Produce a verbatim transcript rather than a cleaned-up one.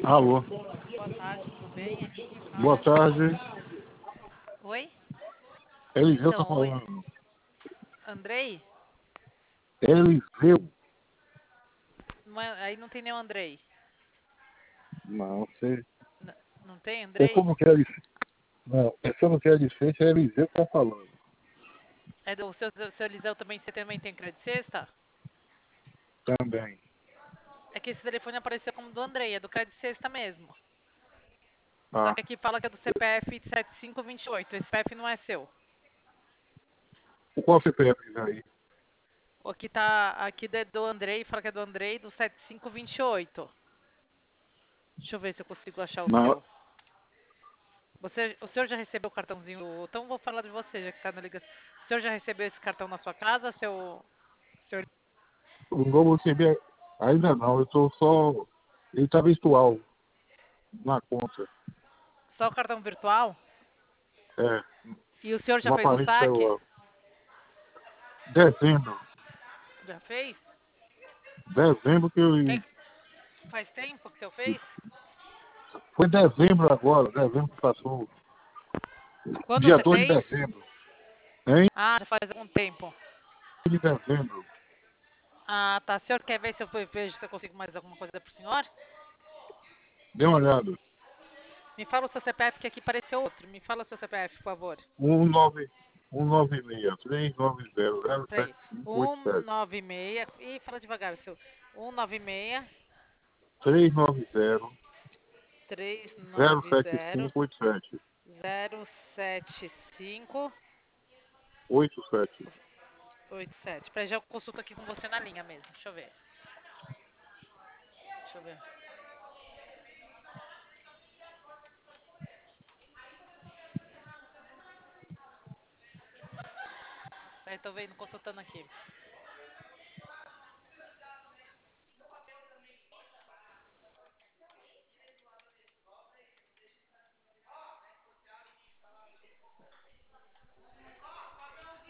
Alô, Boa tarde, tudo bem? Aqui quem boa fala é... tarde. Oi? Eliseu tá Então, oi. falando. Andrei? Eliseu. Não é- Aí não tem nenhum Andrei. Não, você. N- não tem É Andrei? como que é difícil. Não, é como que é difícil, é Eliseu que tá falando. É do seu, seu, seu Eliseu também, você também tem crédito sexta? Também. É que esse telefone apareceu como do Andrei, é do crédito sexta mesmo. Só Ah, que aqui fala que é do C P F sete cinco dois oito. Esse C P F não é seu. qual C P F aí? O aqui tá, aqui é do Andrei, fala que é do Andrei do sete cinco dois oito. Deixa eu ver se eu consigo achar o Não, seu. Você, o senhor já recebeu o cartãozinho? Então vou falar de você, já que está na ligação. O senhor já recebeu esse cartão na sua casa, seu, senhor? eu não vou receber ainda não. Eu tô só. Ele tá virtual na conta. Só o cartão virtual? É, E o senhor já no fez o aparelho saque? celular. Dezembro. Já fez? Dezembro que eu. Quem- Faz tempo que o senhor fez? Foi dezembro agora, dezembro que passou. Quando Dia você dois de fez? dezembro. Hein? Ah, já faz algum tempo. De dezembro. Ah, tá. O senhor quer ver se eu vejo se eu consigo mais alguma coisa pro senhor? Dê uma olhada. Me fala o seu C P F que aqui apareceu outro. Me fala o seu C P F, por favor. um nove um nove seis três nove zero zero sete Peraí. cinco oito um sete nove seis. Ih, fala devagar, seu. um nove seis três nove zero três zero nove sete zero cinco oito sete zero sete cinco oito sete. oito sete. Peraí, já eu consulto aqui com você na linha mesmo. Deixa eu ver. Deixa eu ver. Peraí, tô vendo, consultando aqui.